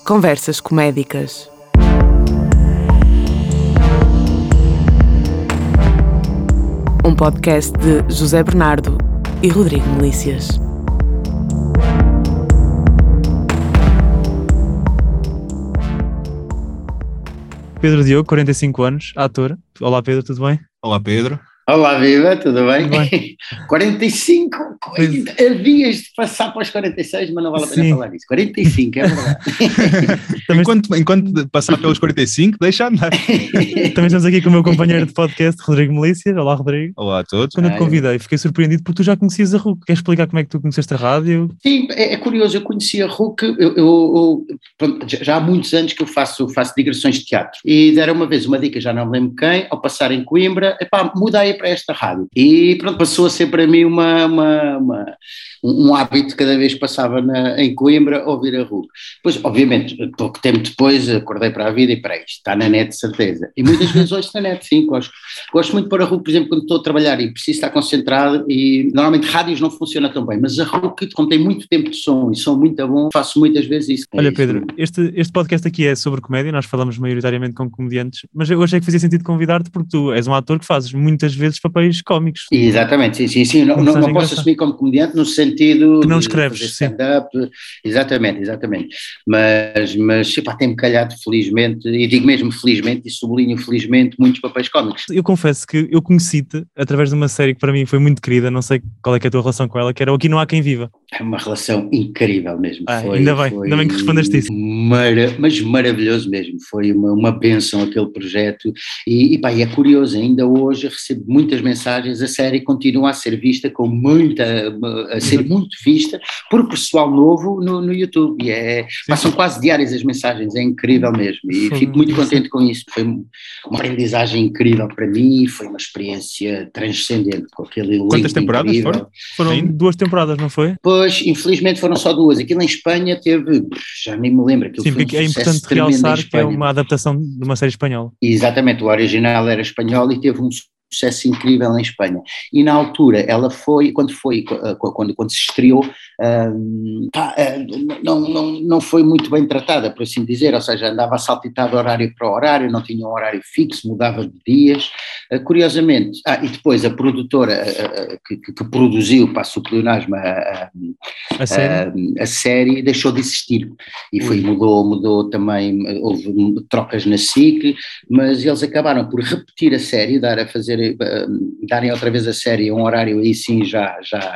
Conversas comédicas. Um podcast de José Bernardo e Rodrigo Melícias. Pedro Diogo, 45 anos, ator. Olá Pedro, tudo bem? Olá Pedro. Olá, viva, tudo bem? Tudo bem. 45, havias de passar para os 46, mas não vale a pena falar disso. 45, é verdade. Enquanto passar pelos 45, deixa andar. Também estamos aqui com o meu companheiro de podcast, Rodrigo Melícias. Olá Rodrigo. Olá a todos. Quando eu te convidei, fiquei surpreendido porque tu já conhecias a RUC. Queres explicar como é que tu conheceste a rádio? Sim, é curioso, eu conheci a RUC, pronto, já há muitos anos que eu faço digressões de teatro, e deram uma vez uma dica, já não me lembro quem, ao passar em Coimbra, muda aí para esta rádio, e pronto, passou a ser para mim um hábito, cada vez que passava em Coimbra, ouvir a RUC. Pois, obviamente, pouco tempo depois acordei para a vida e para isto, está na net de certeza, e muitas vezes hoje está na net, sim, gosto muito de pôr a RUC, por exemplo, quando estou a trabalhar e preciso estar concentrado, e normalmente rádios não funciona tão bem, mas a RUC, como tem muito tempo de som e som muito bom, faço muitas vezes isso. Olha Pedro, este podcast aqui é sobre comédia, nós falamos maioritariamente com comediantes, mas eu achei que fazia sentido convidar-te porque tu és um ator que fazes muitas vezes papéis cómicos. Exatamente, sim, não posso assumir como comediante no sentido que não escreves, de stand-up, exatamente, mas tem-me calhado felizmente, e digo mesmo felizmente, e sublinho felizmente, muitos papéis cómicos. Eu confesso que eu conheci-te através de uma série que para mim foi muito querida, não sei qual é que é a tua relação com ela, que era o Aqui Não Há Quem Viva. É uma relação incrível mesmo. Ainda bem que respondeste isso. Mas maravilhoso mesmo, foi uma bênção aquele projeto, e é curioso, ainda hoje recebo muitas mensagens, a série continua a ser vista a ser muito vista por pessoal novo no YouTube, e passam quase diárias as mensagens, é incrível mesmo, e fico muito contente com isso, foi uma aprendizagem incrível para mim, foi uma experiência transcendente, com aquele elenco. Quantas temporadas incrível. Foram 2 temporadas, não foi? Pois, infelizmente foram só 2, aquilo em Espanha teve, já nem me lembro, aquilo. Sim, porque é importante realçar que é uma adaptação de uma série espanhola. Exatamente, o original era espanhol e teve um sucesso incrível em Espanha, e na altura ela quando se estreou, não foi muito bem tratada, por assim dizer, ou seja, andava a saltitar de horário para horário, não tinha um horário fixo, mudava de dias, curiosamente, e depois a produtora que produziu, passo o pleonasmo, a série deixou de existir, e mudou também, houve trocas na SIC, mas eles acabaram por repetir a série, darem outra vez a série a um horário aí sim já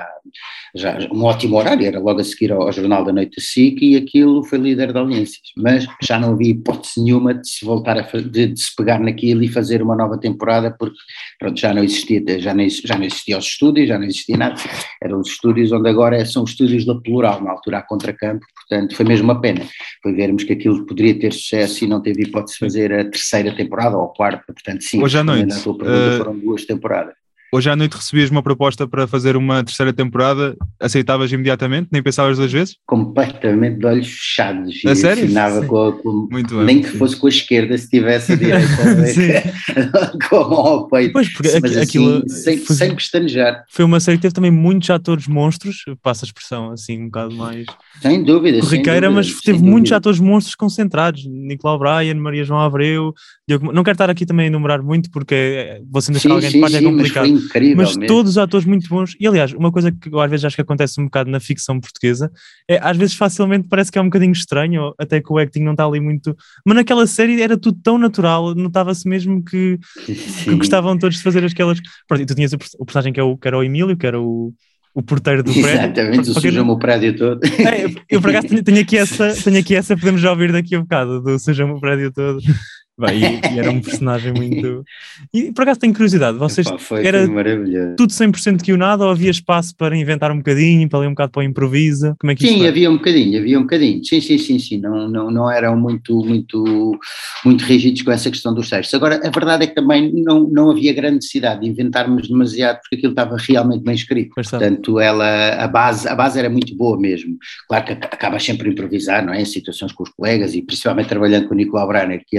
um ótimo horário, era logo a seguir ao Jornal da Noite da SIC, e aquilo foi líder de audiências, mas já não havia hipótese nenhuma de se voltar de se pegar naquilo e fazer uma nova temporada, porque pronto, já não existia os estúdios, já não existia nada, eram os estúdios onde agora são os estúdios da Plural, na altura a Contracampo, portanto foi mesmo uma pena, foi vermos que aquilo poderia ter sucesso e não teve hipótese de fazer a 3ª temporada ou a 4ª, portanto sim, hoje à noite, na tua pergunta foram 2 temporadas. Hoje à noite recebias uma proposta para fazer uma 3ª temporada, aceitavas imediatamente? Nem pensavas 2 vezes? Completamente de olhos fechados. A sério? Assinava nem que fosse com a esquerda, se tivesse a direita com a mão ao peito. Pois, porque mas aquilo assim, sem pestanejar. Foi uma série que teve também muitos atores monstros, passa a expressão assim um bocado mais sem dúvida, corriqueira, mas teve muitos atores monstros concentrados, Nicolau Brayan, Maria João Abreu, não quero estar aqui também a enumerar muito porque vou sendo deixar alguém de parte, é complicado. Mas todos os atores muito bons, e aliás, uma coisa que eu às vezes acho que acontece um bocado na ficção portuguesa, é às vezes facilmente parece que é um bocadinho estranho, até que o acting não está ali muito, mas naquela série era tudo tão natural, notava-se mesmo que gostavam todos de fazer aquelas, pronto, e tu tinhas o personagem que era o Emílio, que era o porteiro do prédio. Exatamente, Suja-me o prédio todo. Eu por acaso tenho aqui essa, podemos já ouvir daqui a bocado, do Suja-me o prédio todo. Bem, e era um personagem muito... E por acaso tenho curiosidade, vocês era tudo 100% que o nada, ou havia espaço para inventar um bocadinho, para ler um bocado para o improviso? Como é que sim, havia um bocadinho, sim, não eram muito rígidos com essa questão dos textos. Agora, a verdade é que também não havia grande necessidade de inventarmos demasiado, porque aquilo estava realmente bem escrito. Portanto, a base era muito boa mesmo. Claro que acabas sempre a improvisar, não é? Em situações com os colegas, e principalmente trabalhando com o Nicolau Brayan, que adora improvisar,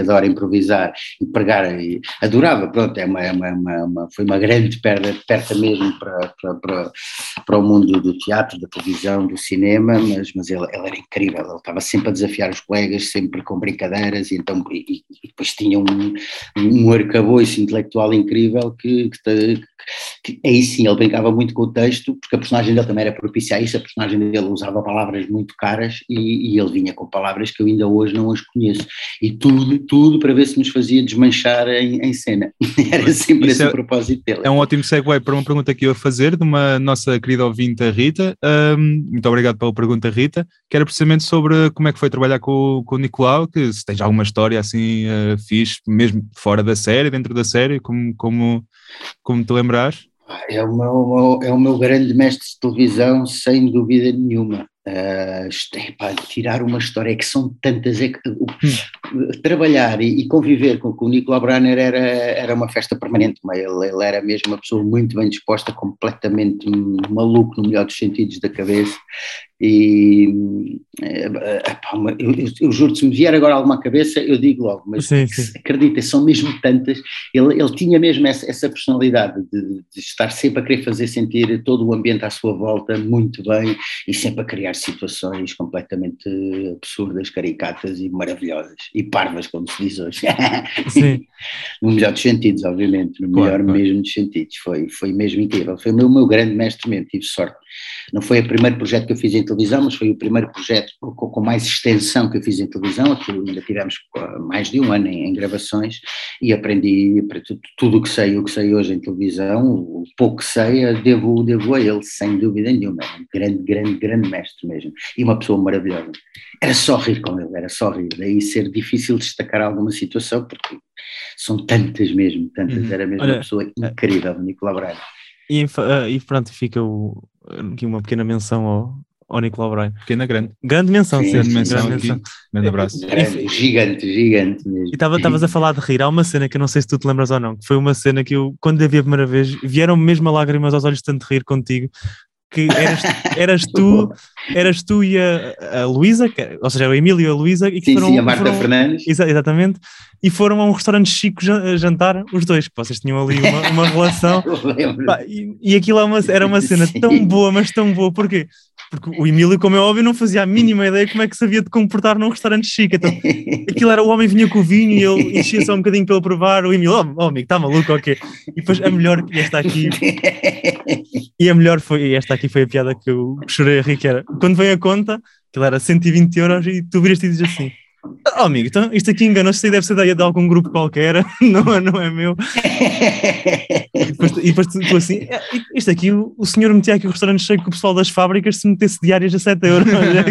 improvisar e pregar, e adorava, pronto, foi uma grande perda mesmo para o mundo do teatro, da televisão, do cinema, mas ele era incrível, ele estava sempre a desafiar os colegas, sempre com brincadeiras, e depois tinha um arcabouço intelectual incrível que aí sim ele brincava muito com o texto, porque a personagem dele também era propícia a isso, a personagem dele usava palavras muito caras e ele vinha com palavras que eu ainda hoje não as conheço, e tudo para ver se nos fazia desmanchar em cena. Era sempre esse o propósito dele. É um ótimo segue para uma pergunta que eu ia fazer de uma nossa querida ouvinte, a Rita. Muito obrigado pela pergunta, Rita, que era precisamente sobre como é que foi trabalhar com o Nicolau, que se tens alguma história assim fixe, mesmo fora da série, dentro da série, como te lembrares? É o meu grande mestre de televisão, sem dúvida nenhuma. Tirar uma história, que são tantas, trabalhar e conviver com o Nicolau Breiner era uma festa permanente, mas ele era mesmo uma pessoa muito bem disposta, completamente maluco no melhor dos sentidos da cabeça, e eu juro, se me vier agora alguma cabeça eu digo logo, mas sim. Acredita, são mesmo tantas. Ele tinha mesmo essa personalidade de estar sempre a querer fazer sentir todo o ambiente à sua volta muito bem, e sempre a criar situações completamente absurdas, caricatas e maravilhosas, e parvas, como se diz hoje. Sim. No melhor dos sentidos, obviamente, no melhor mesmo dos sentidos. Foi mesmo incrível, foi o meu grande mestre mesmo, tive sorte. Não foi o primeiro projeto que eu fiz em televisão, mas foi o primeiro projeto com mais extensão que eu fiz em televisão. Aquilo ainda tivemos mais de um ano em gravações, e aprendi tudo o que sei hoje em televisão, o pouco que sei, devo a ele, sem dúvida nenhuma. Um grande mestre mesmo, e uma pessoa maravilhosa. Era só rir com ele, era só rir, daí ser difícil destacar alguma situação, porque são tantas mesmo, tantas. Era mesmo uma pessoa incrível, Nicolau Breiner. E pronto, fica aqui uma pequena menção ao Nicolau Breiner. Grande menção, sim. Grande menção aqui. Grande abraço. Gigante mesmo. E estavas a falar de rir. Há uma cena que eu não sei se tu te lembras ou não, que foi uma cena que eu, quando a vi a primeira vez, vieram mesmo lágrimas aos olhos de tanto rir contigo, que eras tu e a Luísa, ou seja, o Emílio e a Luísa, e que sim, a Marta Fernandes. Exatamente, e foram a um restaurante chico jantar, os dois, que vocês tinham ali uma relação. E aquilo era uma cena tão boa, mas tão boa, porquê? Porque o Emílio, como é óbvio, não fazia a mínima ideia como é que se havia de comportar num restaurante chique. Então, aquilo era, o homem vinha com o vinho e ele enchia só um bocadinho para ele provar. O Emílio, amigo, está maluco, ok. E depois a melhor, e esta aqui foi a piada que eu chorei a rir, que era, quando vem a conta, aquilo era 120 euros, e tu viraste e dizes assim: amigo, então isto aqui enganou-se, deve ser de algum grupo qualquer, não é meu. E depois tu assim, isto aqui, o senhor metia aqui o restaurante cheio com o pessoal das fábricas, se metesse diárias a 7 euros.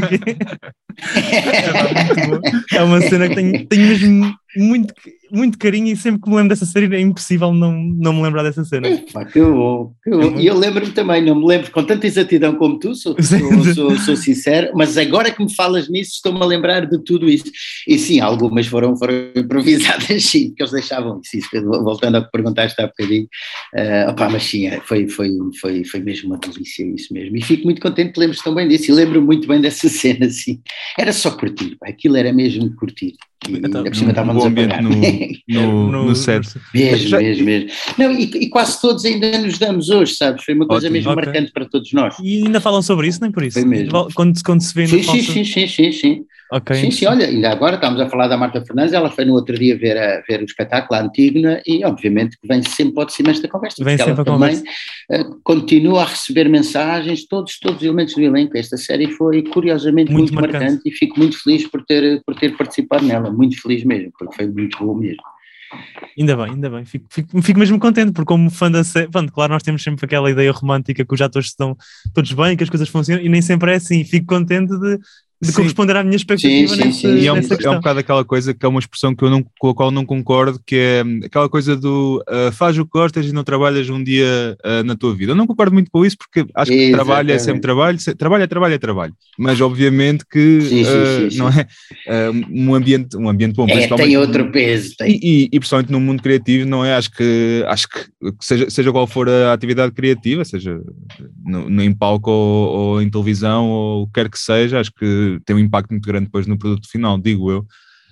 É uma cena que tenho mesmo muito carinho, e sempre que me lembro dessa série é impossível não me lembrar dessa cena. Que bom. E eu lembro-me também, não me lembro com tanta exatidão como tu, sou sincero, mas agora que me falas nisso estou-me a lembrar de tudo isso. E sim, algumas foram improvisadas, sim, porque eles deixavam isso, voltando a que perguntaste há bocadinho. Mas sim, foi mesmo uma delícia isso mesmo, e fico muito contente que lembres tão bem disso, e lembro muito bem dessa cena, assim. Era só curtir, aquilo era mesmo curtir. E ainda por cima estávamos a pagar. No set. Mesmo. Não, e quase todos ainda nos damos hoje, sabes? Foi uma coisa mesmo marcante para todos nós. E ainda falam sobre isso, nem por isso? Foi mesmo. Quando se vê no Sim. Okay. Sim, olha, ainda agora estamos a falar da Marta Fernandes, ela foi no outro dia ver o espetáculo, a Antígona, e obviamente que vem sempre ao de cima esta conversa, porque ela também continua a receber mensagens, todos os elementos do elenco. Esta série foi curiosamente muito marcante, e fico muito feliz por ter participado nela, muito feliz mesmo, porque foi muito bom mesmo. Ainda bem, fico mesmo contente, porque como fã da série, claro, nós temos sempre aquela ideia romântica que os atores estão todos bem, que as coisas funcionam, e nem sempre é assim. Fico contente de corresponder à minha expectativa. E é um bocado aquela coisa que é uma expressão com a qual não concordo, que é aquela coisa do faz o que gostas e não trabalhas um dia na tua vida. Eu não concordo muito com isso, porque acho que trabalho é sempre trabalho, trabalho é trabalho, mas obviamente que não é um ambiente bom, tem outro peso, tem. E principalmente no mundo criativo, não é? Acho que seja qual for a atividade criativa, seja em palco ou em televisão ou o que quer que seja, acho que tem um impacto muito grande depois no produto final, digo eu.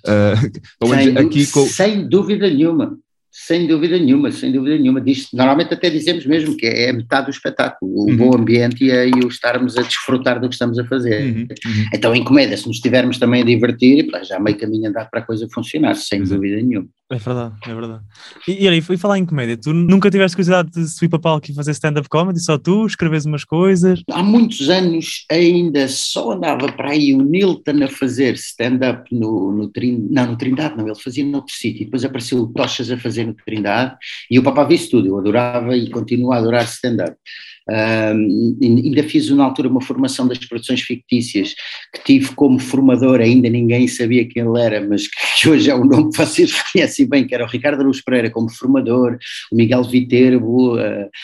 Sem dúvida nenhuma. Sem dúvida nenhuma. Normalmente até dizemos mesmo que é metade do espetáculo, o bom ambiente e o estarmos a desfrutar do que estamos a fazer. Então em comédia, se nos estivermos também a divertir, já meio caminho andado para a coisa funcionar, sem dúvida nenhuma. É verdade. E falar em comédia, tu nunca tiveste curiosidade de subir para palco e fazer stand-up comedy, só tu, escreves umas coisas? Há muitos anos ainda só andava para aí o Nilton a fazer stand-up no Trindade, ele fazia noutro sítio, depois apareceu o Tochas a fazer no Trindade, e o papá viu tudo, eu adorava e continuo a adorar stand-up. Ainda fiz na altura uma formação das produções fictícias que tive como formador, ainda ninguém sabia quem ele era, mas que hoje é o nome que vocês conhecem bem, que era o Ricardo Araújo Pereira como formador, o Miguel Viterbo,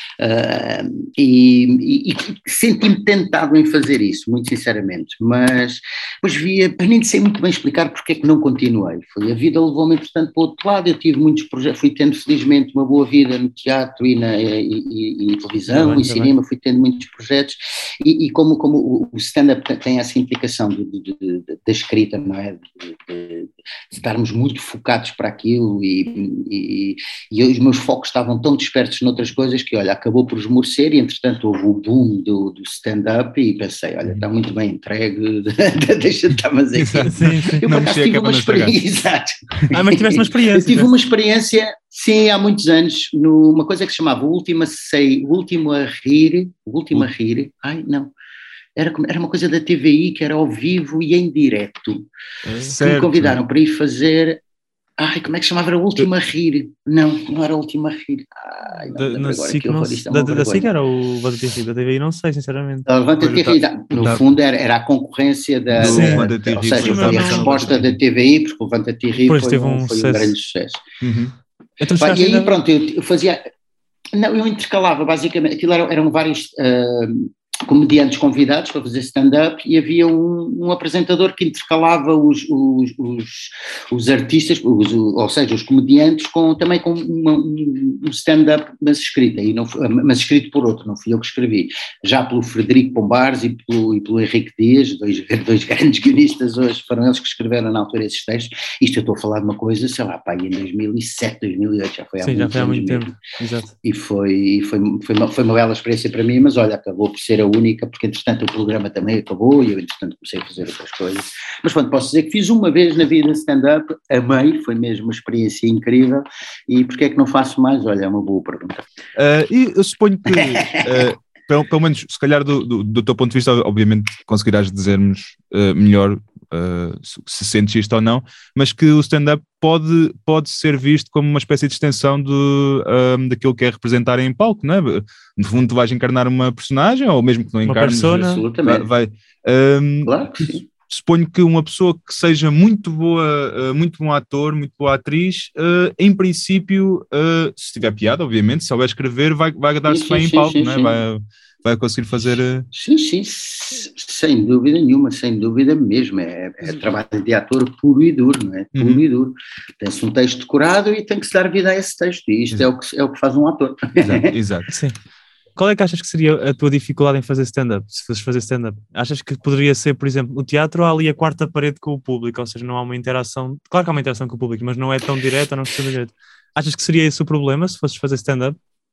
e senti-me tentado em fazer isso, muito sinceramente, mas depois nem sei muito bem explicar porque é que não continuei. A vida levou-me portanto para o outro lado, eu tive muitos projetos, fui tendo felizmente uma boa vida no teatro e televisão e cinema, fui tendo muitos projetos e como o stand-up tem essa implicação da escrita, não é? De estarmos muito focados para aquilo e os meus focos estavam tão dispersos noutras coisas que, olha, acabou por esmorecer e entretanto houve o boom do stand-up e pensei, olha, está muito bem entregue, deixa de estar mas aqui. Sim. Eu por acaso tive uma experiência, exato. Mas tiveste uma experiência. Eu tive uma experiência, sim, há muitos anos, numa coisa que se chamava O Último a Rir, era uma coisa da TVI que era ao vivo e em direto, que me convidaram para ir fazer, como é que se chamava? Era O Último a Rir, não era O Último a Rir, da SIC era o Levanta-te e Ri, da TVI não sei, sinceramente. Levanta-te e Ri, no fundo era a concorrência da, ou seja, foi a resposta da TVI, porque o Levanta-te e Ri foi um grande sucesso. Então, e aí pronto, eu fazia, eu intercalava basicamente, aquilo eram vários comediantes convidados para fazer stand-up e havia um apresentador que intercalava os artistas, ou seja, os comediantes também com um stand-up mas escrito por outro, não fui eu que escrevi, já pelo Frederico Pombares e pelo Henrique Dias, dois grandes guionistas hoje, foram eles que escreveram na altura esses textos. Isto eu estou a falar de uma coisa, sei lá, em 2007, 2008, já foi há muito tempo. Exato. E foi uma bela experiência para mim, mas olha, acabou por ser a única, porque entretanto o programa também acabou e eu entretanto comecei a fazer outras coisas, mas pronto, posso dizer que fiz uma vez na vida stand-up, amei, foi mesmo uma experiência incrível e porque é que não faço mais? Olha, é uma boa pergunta. E eu suponho que pelo menos, se calhar do teu ponto de vista, obviamente conseguirás dizer-nos melhor se sentes isto ou não, mas que o stand-up pode ser visto como uma espécie de extensão daquilo que é representar em palco, não é? No fundo tu vais encarnar uma personagem, ou mesmo que não encarnes, vai. Claro que sim. Suponho que uma pessoa que seja muito bom ator, muito boa atriz, em princípio, se tiver piada, obviamente, se souber escrever, vai dar-se bem em palco, não é? Vai conseguir fazer... Sim, sem dúvida nenhuma, sem dúvida mesmo, é trabalho de ator puro e duro, não é? Puro e duro. Tem-se um texto decorado e tem que se dar vida a esse texto, e isto é o que faz um ator. Exato. Sim. Qual é que achas que seria a tua dificuldade em fazer stand-up, se fosses fazer stand-up? Achas que poderia ser, por exemplo, no teatro há ali a quarta parede com o público, ou seja, não há uma interação, claro que há uma interação com o público, mas não é tão direta, não precisa direto. Achas que seria esse o problema, se fosses fazer stand-up?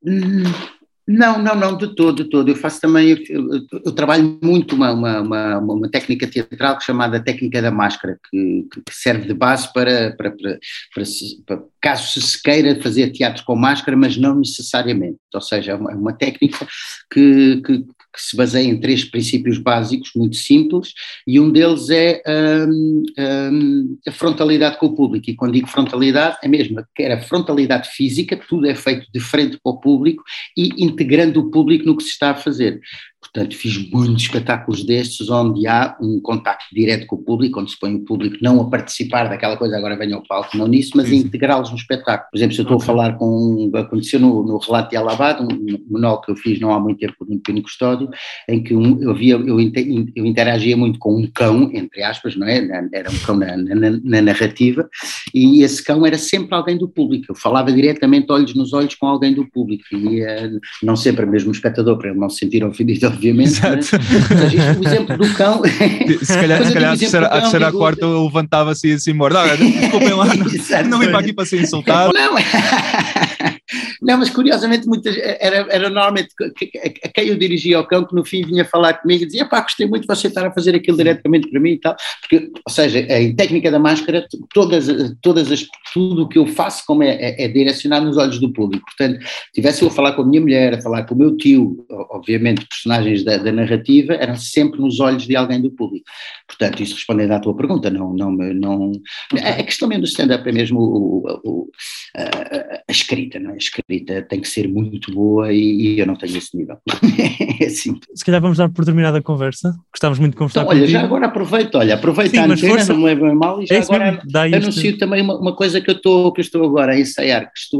Não, de todo. Eu faço também, eu trabalho muito uma técnica teatral chamada técnica da máscara, que serve de base para caso se queira fazer teatro com máscara, mas não necessariamente, ou seja, é uma técnica que se baseia em 3 princípios básicos, muito simples, e um deles é a frontalidade com o público, e quando digo frontalidade é mesmo, quer a frontalidade física, tudo é feito de frente para o público e integrando o público no que se está a fazer. Portanto, fiz muitos espetáculos destes onde há um contacto direto com o público, onde se põe o público não a participar daquela coisa, agora venha ao palco, não nisso, mas a integrá-los no espetáculo. Por exemplo, se eu estou a falar aconteceu no Relato de Alabado, um monólogo que eu fiz não há muito tempo no Pino Custódio, em que eu interagia muito com um cão, entre aspas, não é? Era um cão na narrativa, e esse cão era sempre alguém do público. Eu falava diretamente olhos nos olhos com alguém do público, e não sempre mesmo o espectador, para ele não se sentir ofendido obviamente. Né? Seja, o exemplo do cão. Se calhar a terceira, a quarta eu levantava-se e ia-se embora. Desculpem lá, não vim para aqui para ser insultado. Não, mas curiosamente era normalmente a quem eu dirigia ao cão que no fim vinha falar comigo e dizia, pá, gostei muito de você estar a fazer aquilo diretamente para mim e tal, porque, ou seja, em técnica da máscara, tudo o que eu faço como é direcionado nos olhos do público, portanto, tivesse eu a falar com a minha mulher, a falar com o meu tio, obviamente personagens da narrativa eram sempre nos olhos de alguém do público, portanto, isso respondendo à tua pergunta, não a questão mesmo do stand-up é mesmo a escrita, não é? A escrita tem que ser muito boa e eu não tenho esse nível. É assim. Se calhar vamos dar por terminada a conversa, gostávamos muito de conversar então, olha, já agora aproveito a antena, não me leva mal, e já agora anuncio também uma coisa que eu estou agora a ensaiar,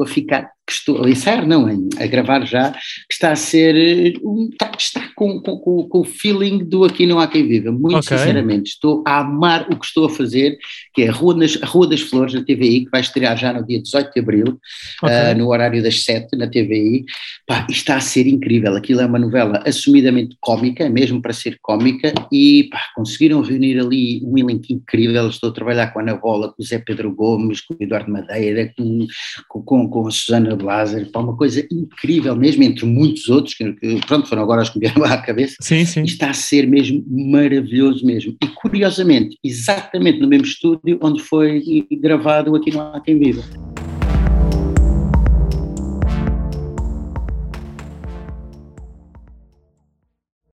a gravar já, que está a ser, está com o feeling do Aqui Não Há Quem Viva, muito sinceramente, estou a amar o que estou a fazer, que é a Rua das Flores, na TVI, que vai estrear já no dia 18 de Abril, no horário das 7, na TVI, pá, está a ser incrível, aquilo é uma novela assumidamente cómica, mesmo para ser cómica, e pá, conseguiram reunir ali um elenco incrível, estou a trabalhar com a Ana Bola, com o Zé Pedro Gomes, com o Eduardo Madeira, com a Susana Blaser, pá, uma coisa incrível mesmo, entre muitos outros, que pronto, foram agora os que me vieram à cabeça, sim. Está a ser mesmo maravilhoso mesmo, e curiosamente, exatamente no mesmo estúdio onde foi gravado Aqui Não Há Quem Viva.